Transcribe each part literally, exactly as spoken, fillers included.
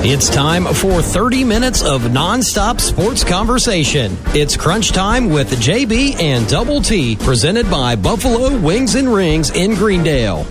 It's time for thirty minutes of nonstop sports conversation. It's Crunch Time with J B and Double T, presented by Buffalo Wings and Rings in Greendale.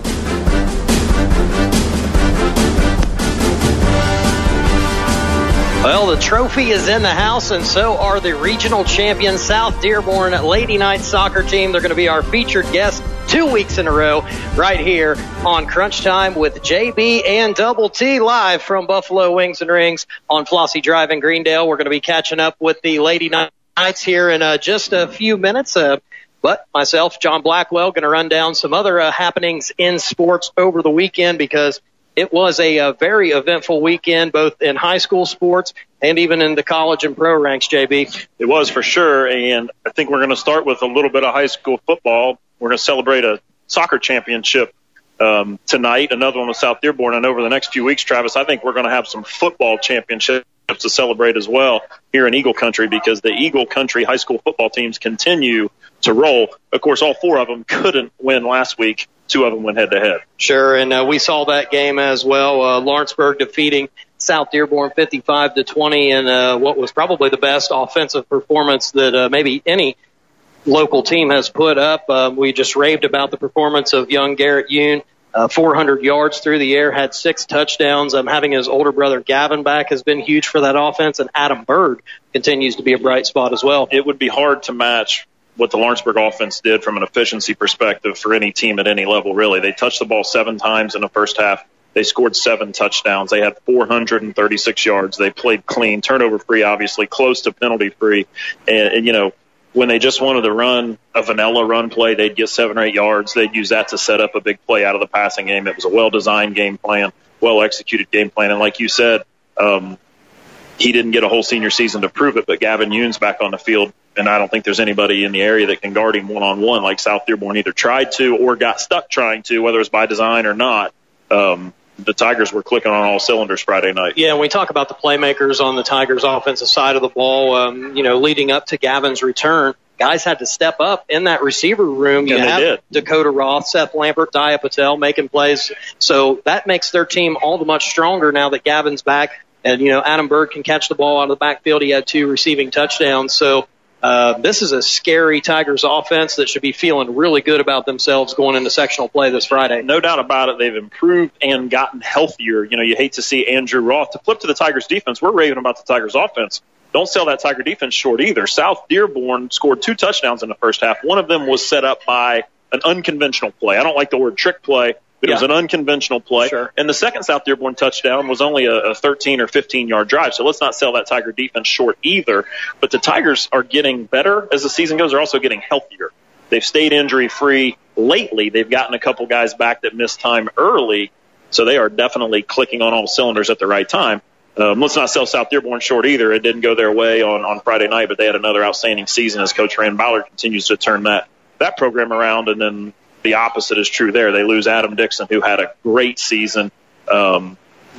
Well, the trophy is in the house, and so are the regional champions, South Dearborn Lady Knights soccer team. They're going to be our featured guest two weeks in a row right here on Crunch Time with J B and Double T, live from Buffalo Wings and Rings on Flossie Drive in Greendale. We're going to be catching up with the Lady Knights here in uh, just a few minutes. Uh, but myself, John Blackwell, going to run down some other uh, happenings in sports over the weekend, because it was a, a very eventful weekend, both in high school sports and even in the college and pro ranks, J B. It was for sure, and I think we're going to start with a little bit of high school football. We're going to celebrate a soccer championship um, tonight, another one with South Dearborn, and over the next few weeks, Travis, I think we're going to have some football championships to celebrate as well here in Eagle Country, because the Eagle Country high school football teams continue to roll. Of course, all four of them couldn't win last week. Two of them went head-to-head. Sure, and uh, we saw that game as well. Uh, Lawrenceburg defeating South Dearborn fifty-five to twenty in uh, what was probably the best offensive performance that uh, maybe any local team has put up. Uh, we just raved about the performance of young Garrett Yoon. Uh, four hundred yards through the air, had six touchdowns. Um, having his older brother Gavin back has been huge for that offense, and Adam Bird continues to be a bright spot as well. It would be hard to match what the Lawrenceburg offense did from an efficiency perspective for any team at any level, really. They touched the ball seven times in the first half. They scored seven touchdowns. They had four hundred thirty-six yards. They played clean, turnover-free, obviously, close to penalty-free. And, and, you know, when they just wanted to run a vanilla run play, they'd get seven or eight yards. They'd use that to set up a big play out of the passing game. It was a well-designed game plan, well-executed game plan. And like you said, um, he didn't get a whole senior season to prove it, but Gavin Yoon's back on the field, and I don't think there's anybody in the area that can guard him one-on-one like South Dearborn either tried to or got stuck trying to, whether it's by design or not. Um, the Tigers were clicking on all cylinders Friday night. Yeah, when we talk about the playmakers on the Tigers' offensive side of the ball, um, you know, leading up to Gavin's return, guys had to step up in that receiver room. You and have they did. Dakota Roth, Seth Lambert, Dia Patel making plays. So that makes their team all the much stronger now that Gavin's back. And, you know, Adam Bird can catch the ball out of the backfield. He had two receiving touchdowns. So uh, this is a scary Tigers offense that should be feeling really good about themselves going into sectional play this Friday. No doubt about it. They've improved and gotten healthier. You know, you hate to see Andrew Roth. To flip to the Tigers defense, we're raving about the Tigers offense. Don't sell that Tiger defense short either. South Dearborn scored two touchdowns in the first half. One of them was set up by an unconventional play. I don't like the word trick play, but yeah. It was an unconventional play. Sure. And the second South Dearborn touchdown was only a, a thirteen or fifteen-yard drive. So let's not sell that Tiger defense short either. But the Tigers are getting better as the season goes. They're also getting healthier. They've stayed injury-free lately. They've gotten a couple guys back that missed time early. So they are definitely clicking on all cylinders at the right time. Um, let's not sell South Dearborn short either. It didn't go their way on, on Friday night, but they had another outstanding season as Coach Rand Ballard continues to turn that, that program around. And then the opposite is true there. They lose Adam Dixon, who had a great season um,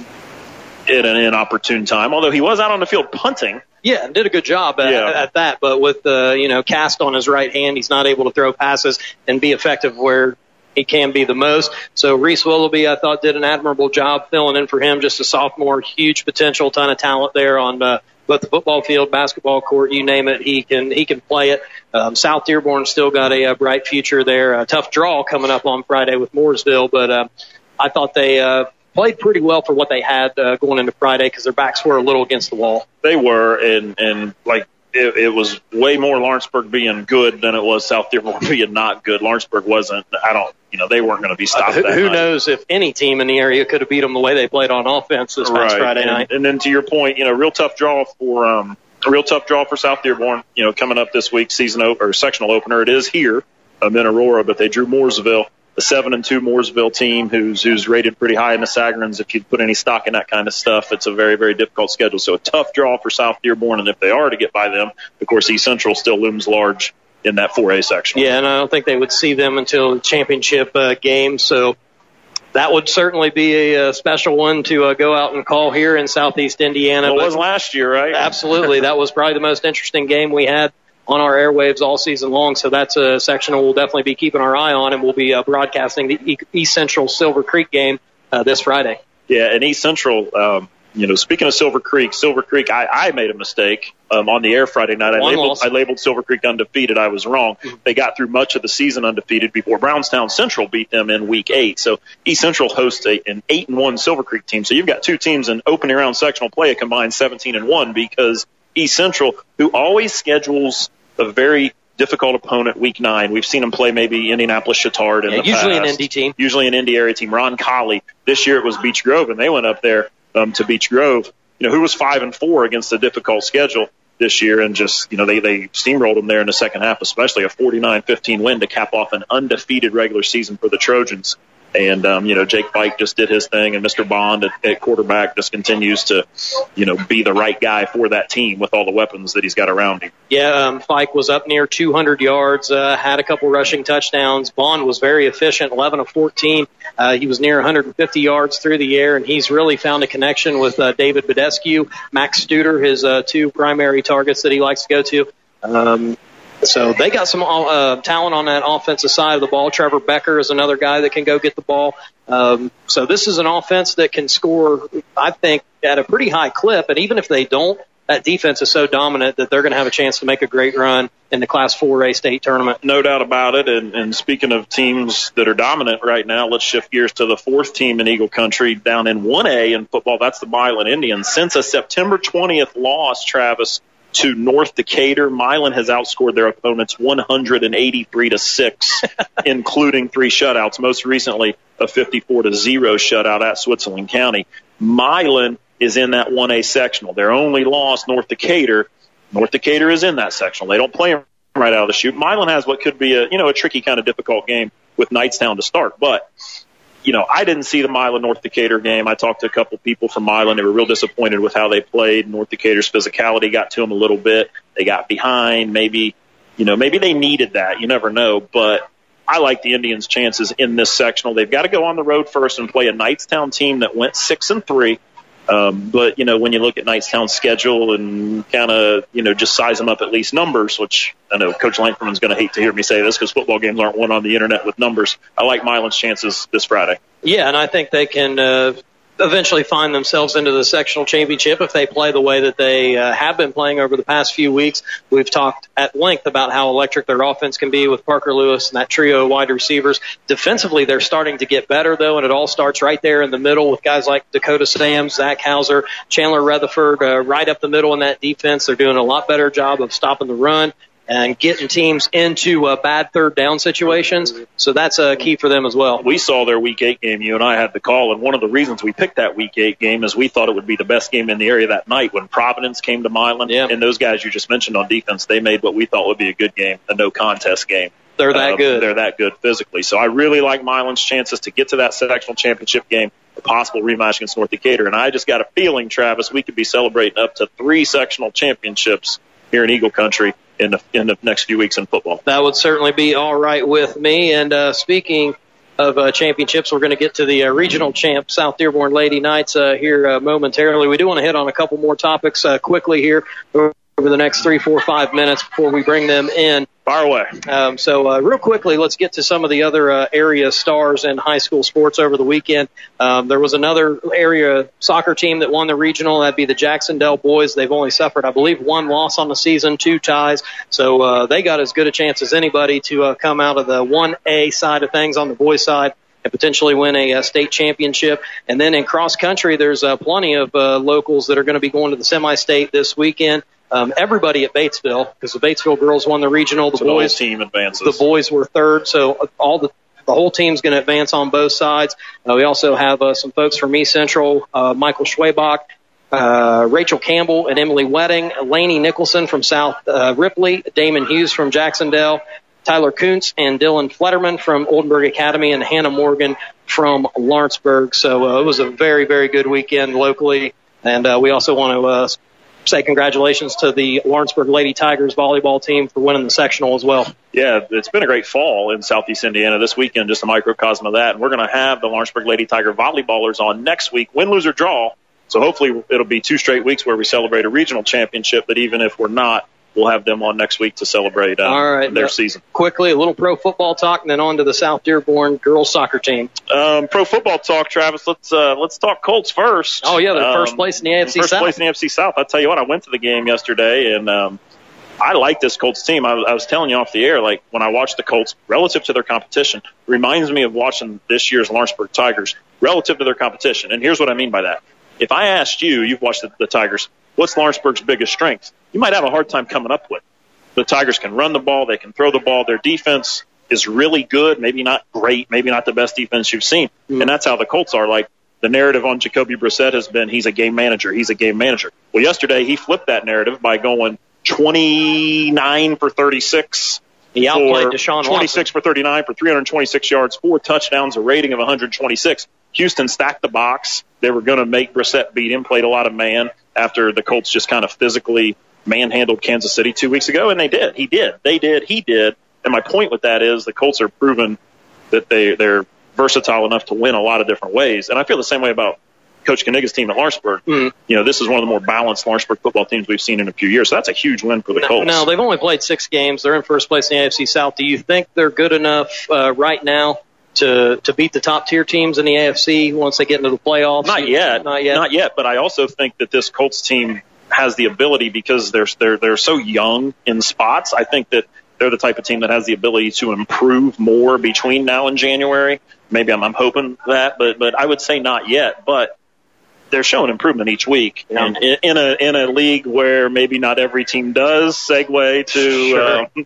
in an inopportune time, although he was out on the field punting. Yeah, and did a good job at, yeah. at that. But with the, uh, you know, cast on his right hand, he's not able to throw passes and be effective where he can be the most. So Reese Willoughby, I thought, did an admirable job filling in for him. Just a sophomore, huge potential, ton of talent there on uh, both the football field, basketball court, you name it. He can he can play it. Um, South Dearborn still got a, a bright future there. A tough draw coming up on Friday with Mooresville, but uh, I thought they uh, played pretty well for what they had uh, going into Friday, because their backs were a little against the wall. They were, and and like. It, it was way more Lawrenceburg being good than it was South Dearborn being not good. Lawrenceburg wasn't, I don't, you know, they weren't going to be stopped uh, that Who night. knows if any team in the area could have beat them the way they played on offense this past right. Friday and, night. And then to your point, you know, real tough draw for, um, a real tough draw for South Dearborn, you know, coming up this week, season op- or sectional opener. It is here um, in Aurora, but they drew Mooresville, the seven and two Mooresville team who's, who's rated pretty high in the Sagrins. If you put any stock in that kind of stuff, it's a very, very difficult schedule. So a tough draw for South Dearborn. And if they are to get by them, of course, East Central still looms large in that four A section. Yeah, and I don't think they would see them until the championship uh, game. So that would certainly be a, a special one to uh, go out and call here in Southeast Indiana. Well, it but was last year, right? Absolutely. That was probably the most interesting game we had on our airwaves all season long. So that's a section we'll definitely be keeping our eye on, and we'll be uh, broadcasting the East Central Silver Creek game uh, this Friday. Yeah, and East Central, um, you know, speaking of Silver Creek, Silver Creek, I, I made a mistake um, on the air Friday night. I labeled, I labeled Silver Creek undefeated. I was wrong. Mm-hmm. They got through much of the season undefeated before Brownstown Central beat them in week eight. So East Central hosts a, an eight and one Silver Creek team. So you've got two teams in opening round sectional play, a combined seventeen and one, because East Central, who always schedules a very difficult opponent week nine. We've seen them play maybe Indianapolis Chatard in yeah, the usually past. an Indy team. Usually an Indy area team. Ron Colley. This year it was Beech Grove, and they went up there um, to Beech Grove, you know, who was five and four against a difficult schedule this year, and just, you know, they, they steamrolled them there in the second half, especially a forty-nine fifteen win to cap off an undefeated regular season for the Trojans. And, um, you know, Jake Fike just did his thing, and Mister Bond at, at quarterback just continues to, you know, be the right guy for that team with all the weapons that he's got around him. Yeah, um, Fike was up near two hundred yards, uh, had a couple rushing touchdowns. Bond was very efficient, eleven of fourteen. Uh, he was near one hundred fifty yards through the air, and he's really found a connection with uh, David Badescu, Max Studer, his uh, two primary targets that he likes to go to. Um, So they got some uh, talent on that offensive side of the ball. Trevor Becker is another guy that can go get the ball. Um, so this is an offense that can score, I think, at a pretty high clip. And even if they don't, that defense is so dominant that they're going to have a chance to make a great run in the Class four A state tournament. No doubt about it. And, and speaking of teams that are dominant right now, let's shift gears to the fourth team in Eagle Country down in one A in football. That's the Milan Indians. Since a September twentieth loss, Travis, to North Decatur, Milan has outscored their opponents one hundred eighty-three to six, including three shutouts. Most recently, a fifty-four to zero shutout at Switzerland County. Milan is in that one A sectional. Their only loss, North Decatur. North Decatur is in that sectional. They don't play them right out of the chute. Milan has what could be a, you know, a tricky kind of difficult game with Knightstown to start, but you know, I didn't see the Milan North Decatur game. I talked to a couple people from Milan. They were real disappointed with how they played. North Decatur's physicality got to them a little bit. They got behind. Maybe, you know, maybe they needed that. You never know. But I like the Indians' chances in this sectional. They've got to go on the road first and play a Knightstown team that went six and three. Um, but, you know, when you look at Knightstown's schedule and kind of, you know, just size them up at least numbers, which I know Coach Langford's going to hate to hear me say this because football games aren't won on the internet with numbers. I like Milan's chances this Friday. Yeah, and I think they can uh, eventually find themselves into the sectional championship if they play the way that they uh, have been playing over the past few weeks. We've talked at length about how electric their offense can be with Parker Lewis and that trio of wide receivers. Defensively, they're starting to get better, though, and it all starts right there in the middle with guys like Dakota Sams, Zach Hauser, Chandler Rutherford, uh, right up the middle in that defense. They're doing a lot better job of stopping the run and getting teams into uh, bad third down situations. So that's a uh, key for them as well. We saw their week eight game. You and I had the call, and one of the reasons we picked that week eight game is we thought it would be the best game in the area that night when Providence came to Milan. Yeah. And those guys you just mentioned on defense, they made what we thought would be a good game, a no-contest game. They're that uh, good. They're that good physically. So I really like Milan's chances to get to that sectional championship game, a possible rematch against North Decatur. And I just got a feeling, Travis, we could be celebrating up to three sectional championships here in Eagle Country in the, in the next few weeks in football. That would certainly be all right with me. And uh, speaking of uh, championships, we're going to get to the uh, regional champ, South Dearborn Lady Knights, uh, here uh, momentarily. We do want to hit on a couple more topics uh, quickly here over the next three, four, five minutes before we bring them in. Fire away. Um, so uh, real quickly, let's get to some of the other uh, area stars in high school sports over the weekend. Um, there was another area soccer team that won the regional. That'd be the Jacksonville boys. They've only suffered, I believe, one loss on the season, two ties. So uh, they got as good a chance as anybody to uh, come out of the one A side of things on the boys' side and potentially win a, a state championship. And then in cross country, there's uh, plenty of uh, locals that are going to be going to the semi-state this weekend. Um, everybody at Batesville, because the Batesville girls won the regional. The so boys the whole team advances. The boys were third, so all the the whole team's going to advance on both sides. Uh, we also have uh, some folks from East Central, uh, Michael Schwabach, uh, Rachel Campbell, and Emily Wedding, Lainey Nicholson from South uh, Ripley, Damon Hughes from Jacksonville, Tyler Kuntz and Dylan Fletterman from Oldenburg Academy, and Hannah Morgan from Lawrenceburg. So uh, it was a very, very good weekend locally, and uh, we also want to uh, say congratulations to the Lawrenceburg Lady Tigers volleyball team for winning the sectional as well. Yeah, it's been a great fall in Southeast Indiana this weekend, just a microcosm of that. And we're going to have the Lawrenceburg Lady Tiger volleyballers on next week, win, lose, or draw. So hopefully it'll be two straight weeks where we celebrate a regional championship, but even if we're not, we'll have them on next week to celebrate uh, All right, their now, season. Quickly, a little pro football talk, and then on to the South Dearborn girls soccer team. Um, pro football talk, Travis. Let's uh, let's talk Colts first. Oh yeah, they're um, first place in the A F C first South. place in the A F C South. I'll tell you what, I went to the game yesterday, and um, I like this Colts team. I, I was telling you off the air, like when I watched the Colts relative to their competition, reminds me of watching this year's Lawrenceburg Tigers relative to their competition. And here's what I mean by that. If I asked you, you've watched the, the Tigers, what's Lawrenceburg's biggest strength? You might have a hard time coming up with. The Tigers can run the ball. They can throw the ball. Their defense is really good, maybe not great, maybe not the best defense you've seen. Mm-hmm. And that's how the Colts are. Like, the narrative on Jacoby Brissett has been he's a game manager. He's a game manager. Well, yesterday he flipped that narrative by going twenty-nine for thirty-six. He outplayed Deshaun Watson. twenty-six for thirty-nine for three hundred twenty-six yards, four touchdowns, a rating of one hundred twenty-six. Houston stacked the box. They were going to make Brissett beat him, played a lot of man after the Colts just kind of physically manhandled Kansas City two weeks ago, and they did. He did. They did. He did. And my point with that is the Colts are proven that they, they're versatile enough to win a lot of different ways. And I feel the same way about Coach Koenig's team at Lawrenceburg. Mm. You know, this is one of the more balanced Lawrenceburg football teams we've seen in a few years. So that's a huge win for the no, Colts. No, they've only played six games. They're in first place in the A F C South. Do you think they're good enough uh, right now to to beat the top-tier teams in the A F C once they get into the playoffs? Not yet. Not yet. Not yet. But I also think that this Colts team has the ability, because they're they're they're so young in spots. I think that they're the type of team that has the ability to improve more between now and January. Maybe I'm, I'm hoping that, but but I would say not yet. But they're showing improvement each week, yeah. And in, in a in a league where maybe not every team does. Segue to sure. uh,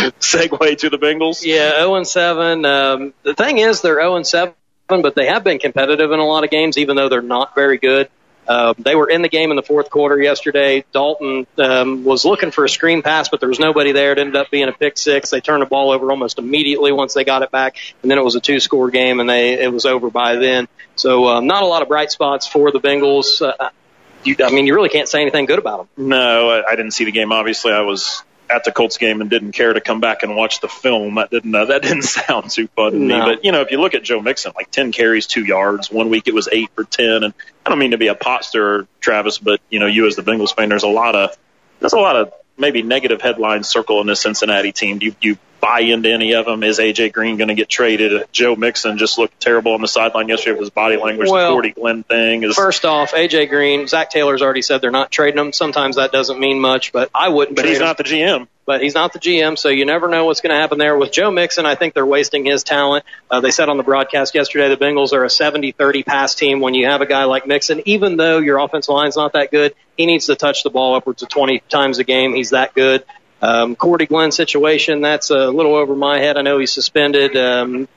segue to the Bengals. Yeah, zero and seven. Um, the thing is, they're zero and seven, but they have been competitive in a lot of games, even though they're not very good. Uh, they were in the game in the fourth quarter yesterday. Dalton um, was looking for a screen pass, but there was nobody there. It ended up being a pick six. They turned the ball over almost immediately once they got it back, and then it was a two-score game, and they it was over by then. So um, not a lot of bright spots for the Bengals. Uh, you, I mean, you really can't say anything good about them. No, I, I didn't see the game. Obviously, I was at the Colts game and didn't care to come back and watch the film. That didn't uh, that didn't sound too fun to no. me. But, you know, if you look at Joe Mixon, like ten carries, two yards. One week it was eight for ten. And I don't mean to be a pot stirrer, Travis, but, you know, you as the Bengals fan, there's a lot of there's a lot of maybe negative headlines circling this Cincinnati team. Do you, you buy into any of them? Is A J Green going to get traded? Joe Mixon just looked terrible on the sideline yesterday with his body language. Well, the Cordy Glenn thing is. First off, A J Green, Zach Taylor's already said they're not trading him. Sometimes that doesn't mean much, but I wouldn't. But he's him. not the G M. But he's not the G M, so you never know what's going to happen there. With Joe Mixon, I think they're wasting his talent. Uh, they said on the broadcast yesterday the Bengals are a seventy thirty pass team. When you have a guy like Mixon, even though your offensive line's not that good, he needs to touch the ball upwards of twenty times a game. He's that good. Um, Cordy Glenn situation, that's a little over my head. I know he's suspended. Um,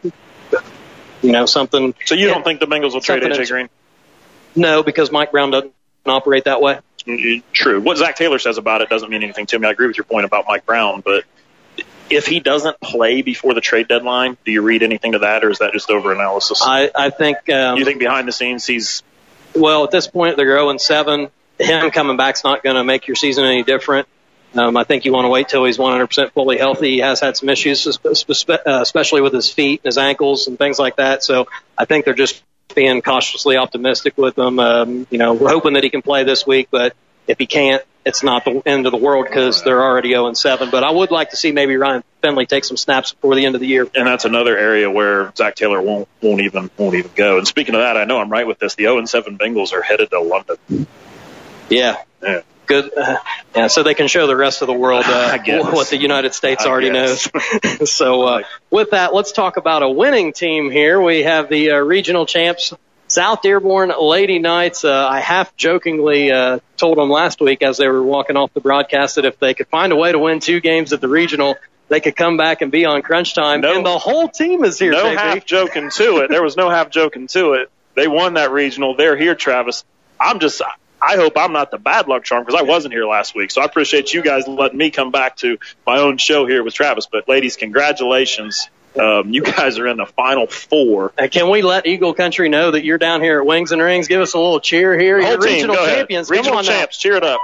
you know, something. So you don't think the Bengals will trade A J Green? No, because Mike Brown doesn't operate that way. True. What Zach Taylor says about it doesn't mean anything to me. I agree with your point about Mike Brown, but if he doesn't play before the trade deadline, do you read anything to that, or is that just overanalysis? I, I think. Um, you think behind the scenes he's. Well, at this point, they're zero and seven. Him coming back's not going to make your season any different. Um, I think you want to wait till he's one hundred percent fully healthy. He has had some issues, especially with his feet and his ankles and things like that. So I think they're just being cautiously optimistic with him. Um, you know, we're hoping that he can play this week, but if he can't, it's not the end of the world because they're already zero and seven. But I would like to see maybe Ryan Finley take some snaps before the end of the year. And that's another area where Zach Taylor won't won't even won't even go. And speaking of that, I know I'm right with this. The zero and seven Bengals are headed to London. Yeah. Yeah. Good. Uh, yeah, so they can show the rest of the world uh, what the United States I already guess. knows. So uh, with that, let's talk about a winning team here. We have the uh, regional champs, South Dearborn Lady Knights. Uh, I half jokingly uh, told them last week as they were walking off the broadcast that if they could find a way to win two games at the regional, they could come back and be on crunch time. No, and the whole team is here, No J P. half joking to it. There was no half joking to it. They won that regional. They're here, Travis. I'm just... I hope I'm not the bad luck charm because I wasn't here last week. So I appreciate you guys letting me come back to my own show here with Travis. But, ladies, congratulations. Um, you guys are in the Final Four. Uh, can we let Eagle Country know that you're down here at Wings and Rings? Give us a little cheer here. Whole You're team, regional go ahead. champions. Regional Come on champs, now. cheer it up.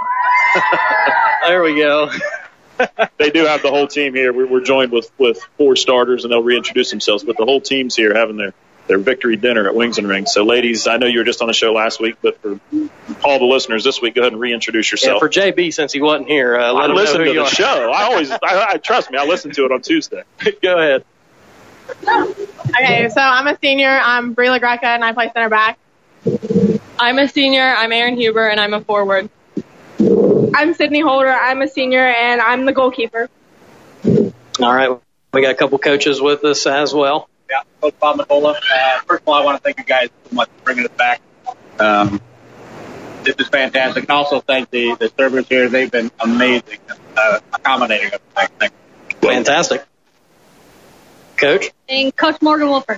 There we go. They do have the whole team here. We're, we're joined with, with four starters, and they'll reintroduce themselves. But the whole team's here having their their victory dinner at Wings and Rings. So, ladies, I know you were just on the show last week, but for all the listeners this week, go ahead and reintroduce yourself. Yeah, for J B, since he wasn't here, uh, let I him listen know who to you the are. show. I always, I, I trust me, I listen to it on Tuesday. Go ahead. Okay, so I'm a senior. I'm Brie LaGreca, and I play center back. I'm a senior. I'm Erin Huber, and I'm a forward. I'm Sydney Holder. I'm a senior, and I'm the goalkeeper. All right. We got a couple coaches with us as well. Yeah, Coach Bob Matola. Uh, first of all, I want to thank you guys so much for bringing us back. Um, this is fantastic. And also thank the, the servers here. They've been amazing, uh, accommodating us. Thank, thank you. Fantastic. Coach? And Coach Morgan Wolford.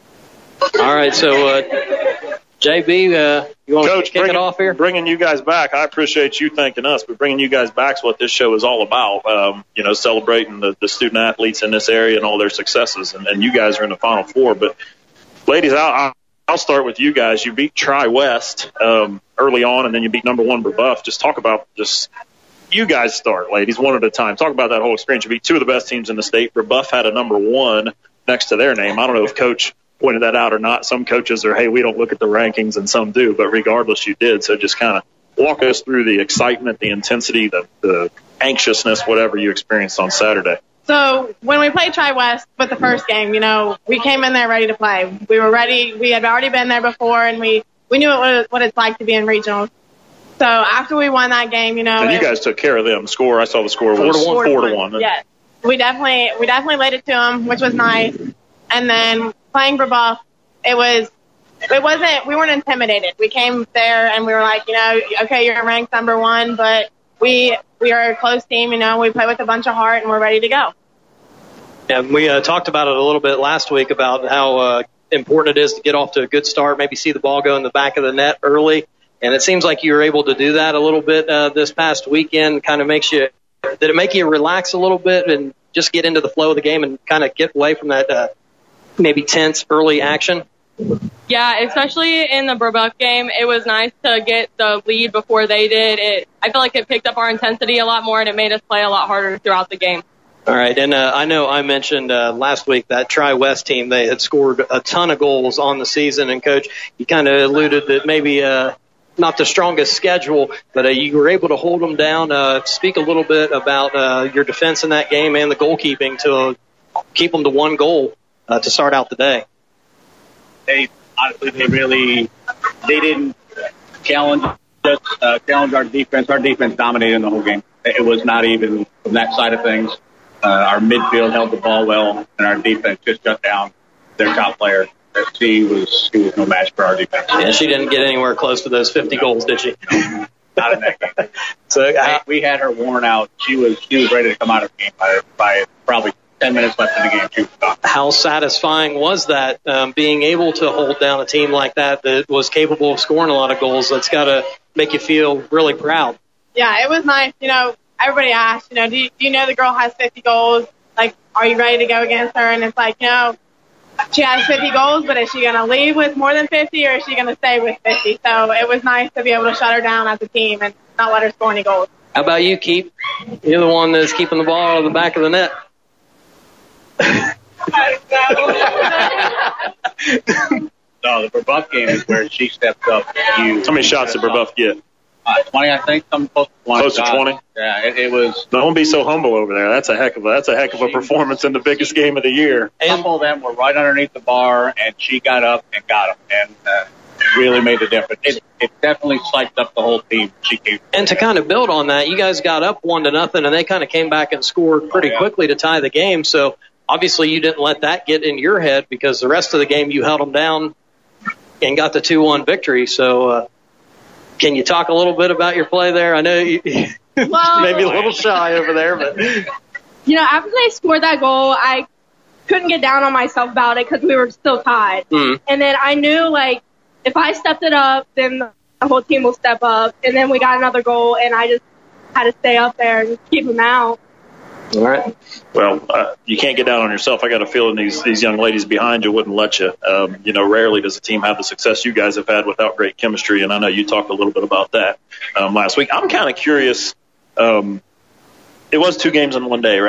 All right, so uh, J B, uh, you want Coach, to kick bringing, it off here? Bringing you guys back, I appreciate you thanking us, but bringing you guys back is what this show is all about, um, you know, celebrating the, the student athletes in this area and all their successes, and, and you guys are in the Final Four. But, ladies, I'll, I'll start with you guys. You beat Tri-West um, early on, and then you beat number one Brebeuf. Just talk about just you guys start, ladies, one at a time. Talk about that whole experience. You beat two of the best teams in the state. Brebeuf had a number one next to their name. I don't know if Coach pointed that out or not. Some coaches are, hey, we don't look at the rankings, and some do, but regardless, you did. So just kind of walk us through the excitement, the intensity, the, the anxiousness, whatever you experienced on Saturday. So when we played Tri-West with the first game, you know, we came in there ready to play. We were ready. We had already been there before, and we, we knew what, what it's like to be in regionals. So after we won that game, you know. And you guys took care of them. The score, I saw the score was four to one. Four to one. Yes. We definitely, we definitely laid it to them, which was nice. And then playing Brebeuf, it was, it wasn't, we weren't intimidated. We came there and we were like, you know, okay, you're ranked number one, but we, we are a close team, you know, we play with a bunch of heart and we're ready to go. And we uh, talked about it a little bit last week about how uh, important it is to get off to a good start, maybe see the ball go in the back of the net early. And it seems like you were able to do that a little bit uh, this past weekend. Kind of makes you, did it make you relax a little bit and just get into the flow of the game and kind of get away from that uh, maybe tense early action? Yeah, especially in the Brebeuf game, it was nice to get the lead before they did. It, I feel like it picked up our intensity a lot more, and it made us play a lot harder throughout the game. All right, and uh, I know I mentioned uh, last week that Tri-West team, they had scored a ton of goals on the season, and, Coach, you kind of alluded that maybe uh, not the strongest schedule, but uh, you were able to hold them down. Uh, speak a little bit about uh, your defense in that game and the goalkeeping to uh, keep them to one goal uh, to start out the day. They honestly, they really, they didn't challenge us, uh, challenge our defense. Our defense dominated the whole game. It was not even from that side of things. Uh, our midfield held the ball well, and our defense just shut down their top player. She was, she was no match for our defense. Yeah, she didn't get anywhere close to those fifty goals, did she? Not in that game. So uh, we had her worn out. She was, she was ready to come out of the game by, by probably ten minutes left in the game. She was gone. How satisfying was that, um, being able to hold down a team like that that was capable of scoring a lot of goals? That's got to make you feel really proud. Yeah, it was nice. You know, everybody asked, you know, do you, do you know the girl has fifty goals? Like, are you ready to go against her? And it's like, you know, she has fifty goals, but is she going to leave with more than fifty, or is she going to stay with fifty? So it was nice to be able to shut her down as a team and not let her score any goals. How about you, Keith? You're the one that's keeping the ball out of the back of the net. No, the Brebeuf game is where she stepped up. You, How many shots did Brebeuf get? Uh, twenty, I think. Something close to twenty. Close to twenty? Yeah, it, it was. Don't be so humble over there. That's a heck of a that's a heck of a performance in the biggest game of the year. A couple of them were right underneath the bar, and she got up and got them, and uh, really made a difference. It, it definitely psyched up the whole team. She came. And to kind of build on that, you guys got up one to nothing, and they kind of came back and scored pretty oh, yeah. quickly to tie the game. So obviously you didn't let that get in your head, because the rest of the game you held them down and got the two one victory. So uh, can you talk a little bit about your play there? I know you well, maybe a little shy over there, but you know, after they scored that goal, I couldn't get down on myself about it because we were still tied. Mm. And then I knew, like, if I stepped it up, then the whole team will step up. And then we got another goal, and I just had to stay up there and keep them out. All right. Well, uh, you can't get down on yourself. I got a feeling these these young ladies behind you wouldn't let you. Um, you know, rarely does a team have the success you guys have had without great chemistry, and I know you talked a little bit about that um, last week. I'm kind of curious. Um, it was two games in one day, right?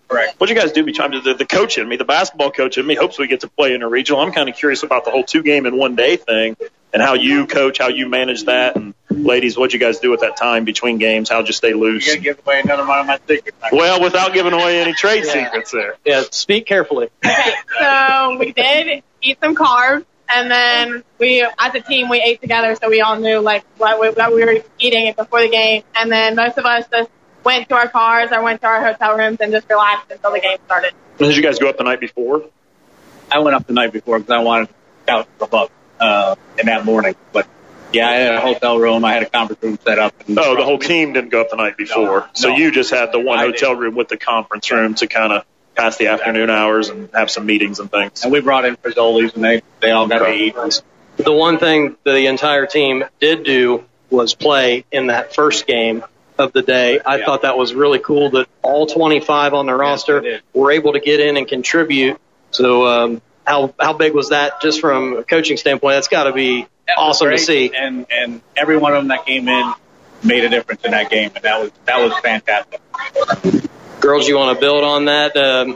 Correct. What do you guys do between the, the coach in me, the basketball coach in me, hopes we get to play in a regional. I'm kind of curious about the whole two-game in one-day thing and how you coach, how you manage that. And, ladies, what you guys do at that time between games? How'd you stay loose? You're going to give away another one of my secrets. Well, without giving away any trade yeah. secrets there. Yeah, speak carefully. Okay, so we did eat some carbs, and then we, as a team, we ate together, so we all knew, like, what we, what we were eating before the game. And then most of us just went to our cars or went to our hotel rooms and just relaxed until the game started. Did you guys go up the night before? I went up the night before because I wanted to scout the buck uh, in that morning. But, yeah, I had a hotel room. I had a conference room set up. And oh, the whole team didn't go up the night before. No, so no. You just had the one I hotel did. room with the conference room to kind of pass the afternoon hours and have some meetings and things. And we brought in Frizzolis, and they, they all got to eat. The one thing the entire team did do was play in that first game of the day. I yeah. thought that was really cool that all twenty-five on the roster yes, were able to get in and contribute. So um, how how big was that just from a coaching standpoint? That's got to be that awesome to see. And and every one of them that came in made a difference in that game, and that was that was fantastic. Girls, you want to build on that? Um,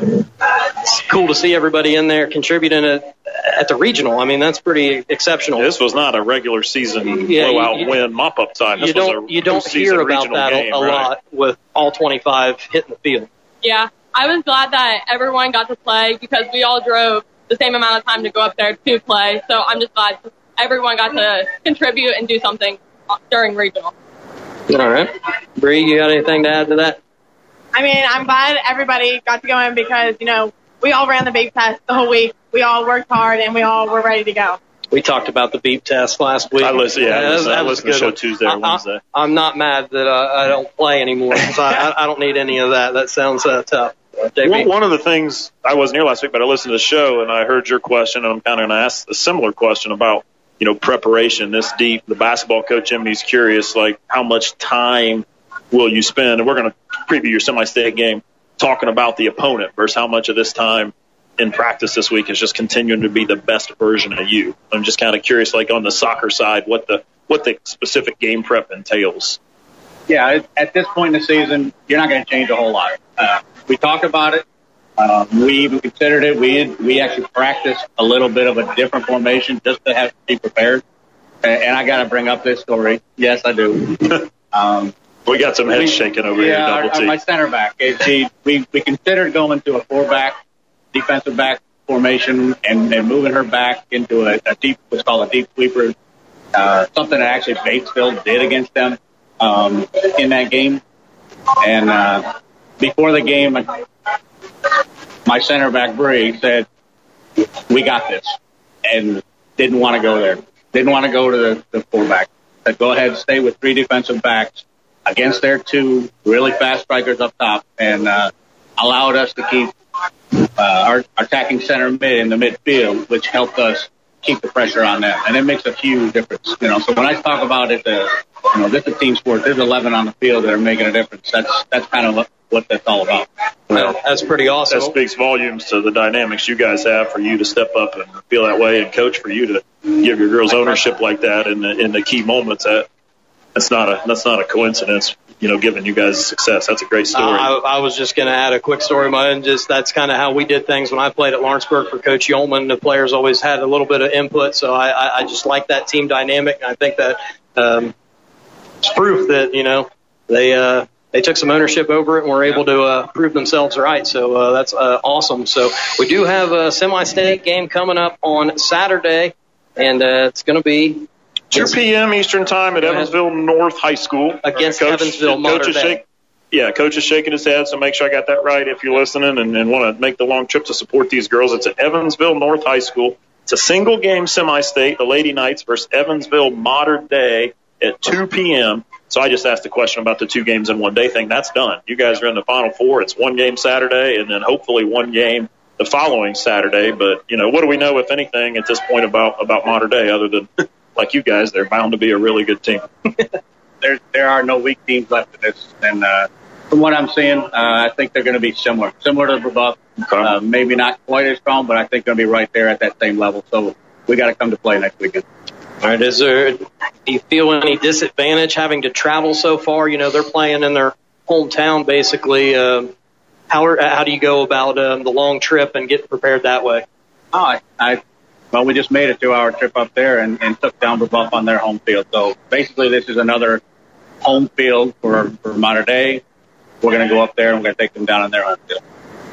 it's cool to see everybody in there contributing at, at the regional. I mean, that's pretty exceptional. This was not a regular season yeah, blowout you, win mop-up time. This you don't, was a you don't hear about that game, a, a right? lot with all twenty-five hitting the field. Yeah, I was glad that everyone got to play because we all drove the same amount of time to go up there to play. So I'm just glad everyone got to contribute and do something during regional. All right. Bree, you got anything to add to that? I mean, I'm glad everybody got to go in because, you know, we all ran the beep test the whole week. We all worked hard, and we all were ready to go. We talked about the beep test last week. I listened, yeah, yeah I listened to the show Tuesday or Wednesday. I, I'm not mad that uh, I don't play anymore because I, I don't need any of that. That sounds uh, tough. Well, one of the things, I wasn't here last week, but I listened to the show, and I heard your question, and I'm kind of going to ask a similar question about, you know, preparation this deep. The basketball coach in me is curious, like, how much time will you spend? And we're going to preview your semi-state game talking about the opponent versus how much of this time in practice this week is just continuing to be the best version of you. I'm just kind of curious, like on the soccer side, what the what the specific game prep entails. Yeah, at this point in the season, you're not going to change a whole lot. Uh, we talked about it. Um, we even considered it. We we actually practiced a little bit of a different formation just to have to be prepared. And, and I got to bring up this story. Yes, I do. um, We got some heads we, shaking over yeah, here, Double T. My center back. It, we, we considered going to a four-back, defensive back formation and, and moving her back into a, a deep, what's called a deep sweeper, uh, something that actually Batesville did against them um, in that game. And uh, before the game, my center back, Bree, said, we got this, and didn't want to go there. Didn't want to go to the, the four-back. Said, go ahead and stay with three defensive backs against their two really fast strikers up top, and uh, allowed us to keep uh, our, our attacking center mid in the midfield, which helped us keep the pressure on them. And it makes a huge difference. You know, so when I talk about it, uh, you know, this is a team sport. There's eleven on the field that are making a difference. That's that's kind of what, what that's all about. Well, that's pretty awesome. That speaks volumes to the dynamics you guys have for you to step up and feel that way, and coach for you to give your girls ownership like that in the in the key moments. That That's not a that's not a coincidence, you know, giving you guys success. That's a great story. Uh, I, I was just going to add a quick story. Mine, just that's kind of how we did things when I played at Lawrenceburg for Coach Yeoman. The players always had a little bit of input, so I, I, I just like that team dynamic. And I think that um, it's proof that you know they uh, they took some ownership over it and were able to uh, prove themselves right. So uh, that's uh, awesome. So we do have a semi-state game coming up on Saturday, and uh, it's going to be two p.m. Eastern time at Evansville North High School. Against Coach, Evansville Mater Dei. Shake, yeah, Coach is shaking his head, so make sure I got that right if you're listening and, and want to make the long trip to support these girls. It's at Evansville North High School. It's a single-game semi-state, the Lady Knights versus Evansville Mater Dei at two p.m. So I just asked the question about the two games in one day thing. That's done. You guys are in the Final Four. It's one game Saturday and then hopefully one game the following Saturday. But, you know, what do we know, if anything, at this point about, about Mater Dei other than – like you guys, they're bound to be a really good team. there, there are no weak teams left in this, and uh, from what I'm seeing, uh, I think they're going to be similar, similar to Brebeuf. Okay. Uh, maybe not quite as strong, but I think going to be right there at that same level. So we got to come to play next weekend. All right. Is there? Do you feel any disadvantage having to travel so far? You know, they're playing in their hometown, basically. Uh, How are, how do you go about um, the long trip and getting prepared that way? Oh, I, I well, we just made a two-hour trip up there and, and took down Brebeuf on their home field. So basically, this is another home field for, for Mater Dei. We're going to go up there and we're going to take them down on their home field.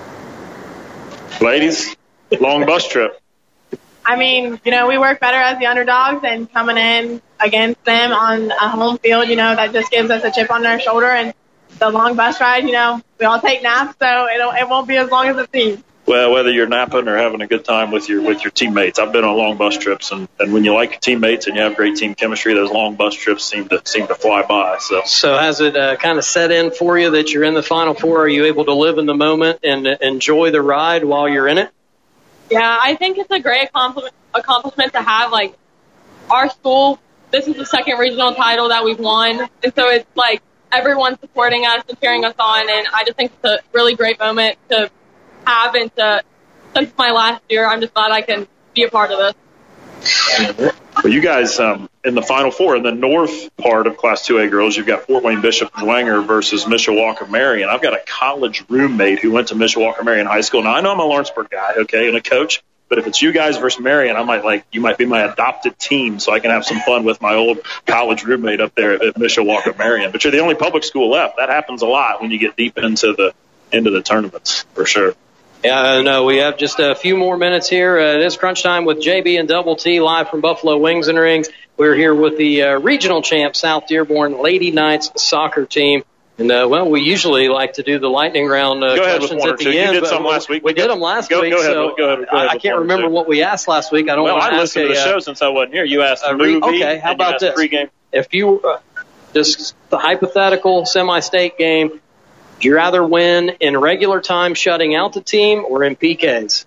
Ladies, long bus trip. I mean, you know, we work better as the underdogs, and coming in against them on a home field, you know, that just gives us a chip on our shoulder. And the long bus ride, you know, we all take naps, so it'll, it won't be as long as it seems. Well, whether you're napping or having a good time with your with your teammates, I've been on long bus trips, and, and when you like your teammates and you have great team chemistry, those long bus trips seem to seem to fly by. So, so has it uh, kind of set in for you that you're in the Final Four? Are you able to live in the moment and uh, enjoy the ride while you're in it? Yeah, I think it's a great accomplishment, accomplishment to have. Like, our school, this is the second regional title that we've won, and so it's like everyone's supporting us and cheering us on, and I just think it's a really great moment to have, and to, since it's my last year, I'm just glad I can be a part of this. Well, you guys, um, in the Final Four, in the north part of Class two A girls, you've got Fort Wayne Bishop Dwenger versus Mishawaka Marion. I've got a college roommate who went to Mishawaka Marion High School. Now, I know I'm a Lawrenceburg guy, okay, and a coach, but if it's you guys versus Marion, I might like, you might be my adopted team so I can have some fun with my old college roommate up there at Mishawaka Marion. But you're the only public school left. That happens a lot when you get deep into the into the tournaments, for sure. Yeah, no, we have just a few more minutes here. Uh, it is Crunch Time with J B and Double T live from Buffalo Wings and Rings. We're here with the uh, regional champ South Dearborn Lady Knights soccer team. And, uh, well, we usually like to do the lightning round uh, go ahead questions with one at the or two. end. You did some last week. We did them last go, week. Go ahead. So go ahead, go ahead I can't remember what we asked last week. I don't well, want to I ask listened a, to the uh, show since I wasn't here. You asked a movie. Okay, how about this? Pregame. If you uh, just the hypothetical semi-state game, do you rather win in regular time shutting out the team or in P Ks?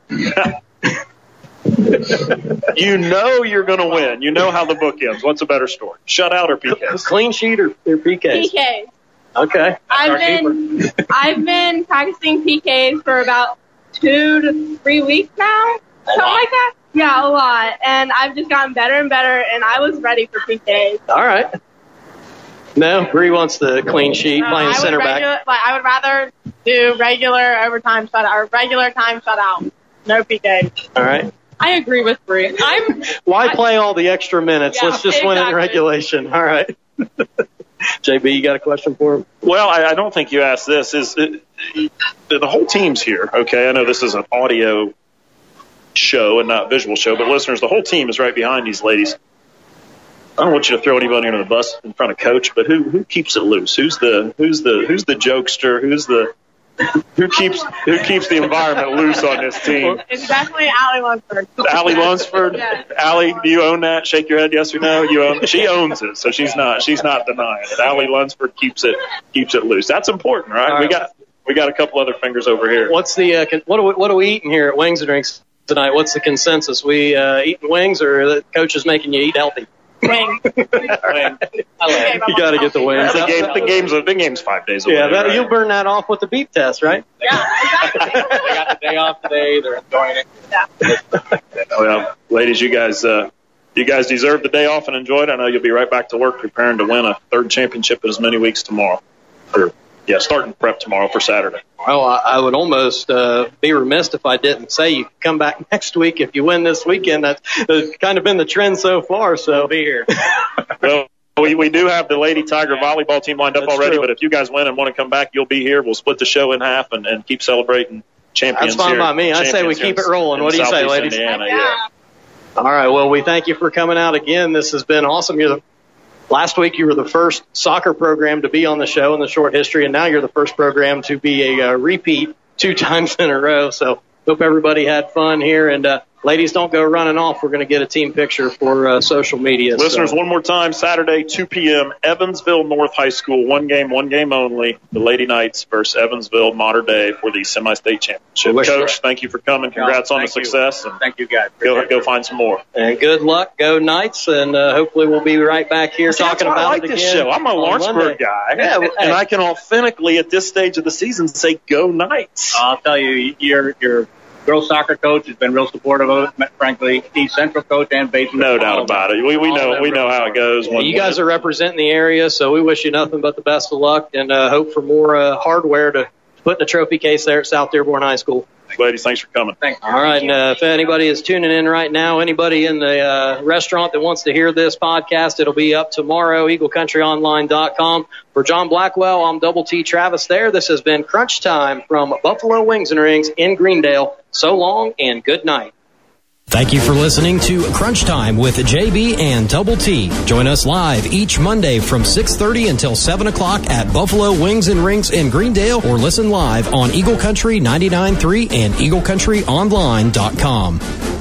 You know you're going to win. You know how the book ends. What's a better story? Shut out or P Ks? Clean sheet or, or P Ks? P Ks. Okay. I've been I've been practicing P Ks for about two to three weeks now, something like that. Yeah, a lot, and I've just gotten better and better, and I was ready for P Ks. All right. No, Bree wants the clean sheet, No, playing I center would back. Regular, like, I would rather do regular overtime shutout or regular time shutout. No P Ks. All right. I agree with Bree. I'm. Why I, play all the extra minutes? Yeah, Let's just win it in exactly. regulation. All right. J B, you got a question for him? Well, I, I don't think you asked this. Is it, the whole team's here, okay? I know this is an audio show and not visual show, but listeners, the whole team is right behind these ladies. I don't want you to throw anybody under the bus in front of coach, but who who keeps it loose? Who's the who's the who's the jokester? Who's the who keeps who keeps the environment loose on this team? It's definitely Allie Lunsford. Allie Lunsford. Yeah. Allie, do you own that? Shake your head, yes or no. You own. She owns it, so she's not she's not denying it. Allie Lunsford keeps it keeps it loose. That's important, right? All right. We got we got a couple other fingers over here. What's the uh, con- what are we, what are we eating here at Wings and Drinks tonight? What's the consensus? We uh, eating wings, or the coach is making you eat healthy? Wing. Wing. Okay, You got to get the wings. The game, the game's the game's five days away. Yeah, that, right? you'll burn that off with the beep test, right? Yeah, exactly. They got the day off today. They're enjoying it. Well, ladies, you guys, uh, you guys deserve the day off and enjoy it. I know you'll be right back to work preparing to win a third championship in as many weeks tomorrow. Or, yeah, starting prep tomorrow for Saturday. Well, I, I would almost uh, be remiss if I didn't say you can come back next week if you win this weekend. That's, that's kind of been the trend so far, so be here. Well, we, we do have the Lady Tiger volleyball team lined up That's already, true. but if you guys win and want to come back, you'll be here. We'll split the show in half and, and keep celebrating champions That's fine here. by me. I say we champions keep here it rolling. in What do you say, Southeast ladies? Indiana, Yeah. yeah. All right, well, we thank you for coming out again. This has been awesome. You're the Last week, you were the first soccer program to be on the show in the short history, and now you're the first program to be a uh, repeat two times in a row. So hope everybody had fun here. And, uh, ladies, don't go running off. We're going to get a team picture for uh, social media. Listeners, so. one more time, Saturday, two p.m., Evansville North High School, one game, one game only, the Lady Knights versus Evansville Mater Dei for the semi-state championship. Wish Coach, for- thank you for coming. Congrats on the Thank you. success. And Thank you, guys. go, go find some more. And good luck. Go Knights. And uh, hopefully we'll be right back here See, that's talking why about I like it this again show. I'm a on Lawrenceburg Monday. guy, Yeah, well, and hey. I can authentically at this stage of the season say go Knights. I'll tell you, your your girls soccer coach has been real supportive of it. Frankly, East Central coach and baseball. No doubt about it. We we All know of we them know how it goes. Yeah, you guys are representing the area, so we wish you nothing but the best of luck and uh, hope for more uh, hardware to put in a trophy case there at South Dearborn High School. Ladies, thanks for coming. Thanks. All right, and uh, if anybody is tuning in right now, anybody in the uh, restaurant that wants to hear this podcast, it'll be up tomorrow, eagle country online dot com. For John Blackwell, I'm Double T Travis there. This has been Crunch Time from Buffalo Wings and Rings in Greendale. So long and good night. Thank you for listening to Crunch Time with J B and Double T. Join us live each Monday from six thirty until seven o'clock at Buffalo Wings and Rings in Greendale, or listen live on Eagle Country ninety-nine point three and eagle country online dot com.